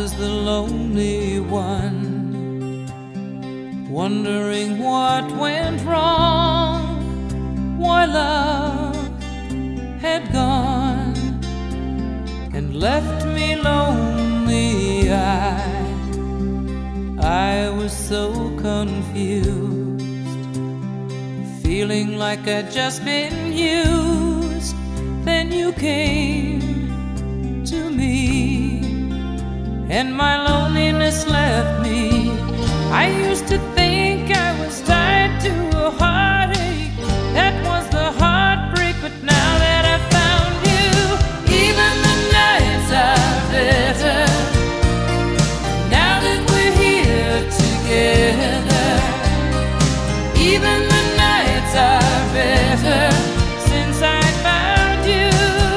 was the lonely one, wondering what went wrong, why love had gone and left me lonely. I was so confused, feeling like I'd just been used. Then you came to me, and my loneliness left me. I used to think I was tied to a heartache, that was the heartbreak. But now that I found you, even the nights are better. Now that we're here together, even the nights are better since I found you.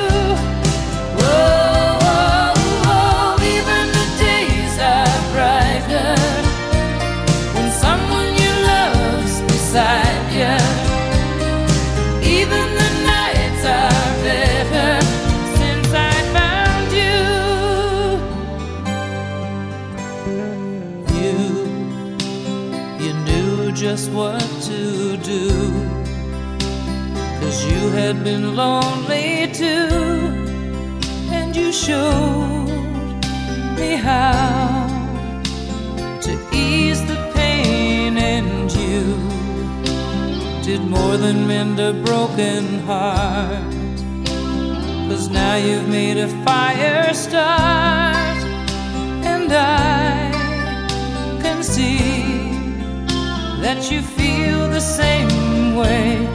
Whoa, whoa, whoa, even the days are brighter when someone you love's beside you. Even the nights are better since I found you. You knew just what to do, 'cause you had been lonely too, and you showed me how to ease the pain, and you did more than mend a broken heart, 'cause now you've made a fire start, and I can see that you feel the same way.